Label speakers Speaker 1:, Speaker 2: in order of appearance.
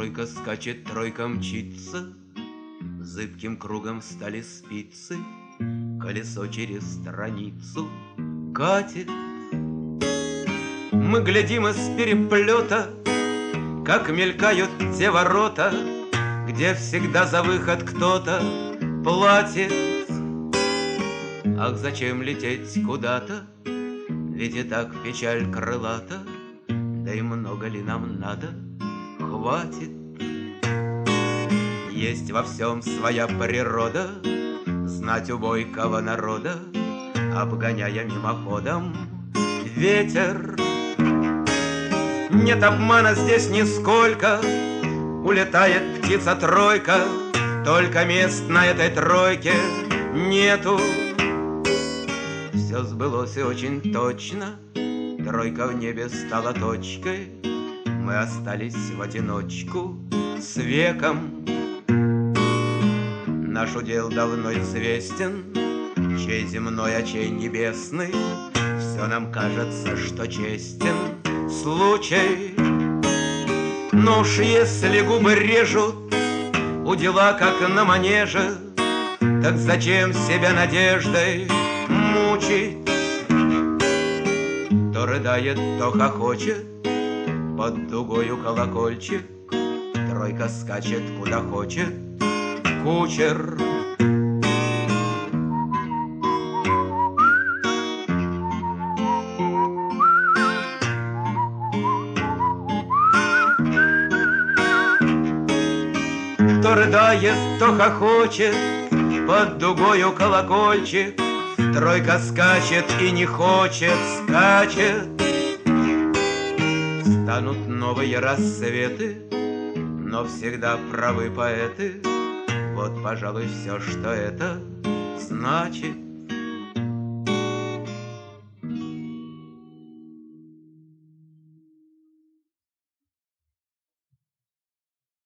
Speaker 1: Тройка скачет, тройка мчится, зыбким кругом стали спицы, колесо через страницу катит. Мы глядим из переплета, как мелькают те ворота, где всегда за выход кто-то платит. Ах, зачем лететь куда-то, ведь и так печаль крылата, да и много ли нам надо, хватит. Есть во всем своя природа, знать у бойкого народа, обгоняя мимоходом ветер. Нет обмана здесь нисколько, улетает птица-тройка, только мест на этой тройке нету. Все сбылось и очень точно, тройка в небе стала точкой, мы остались в одиночку с веком. Наш удел давно известен, чей земной, а чей небесный. Все нам кажется, что честен случай. Но уж если губы режут у дела, как на манеже, так зачем себя надеждой мучить? То рыдает, то хохочет под дугою колокольчик, тройка скачет куда хочет кучер. То рыдает, то хохочет под дугою колокольчик, тройка скачет и не хочет, скачет. Станут новые рассветы, но всегда правы поэты. Вот, пожалуй, все, что это значит.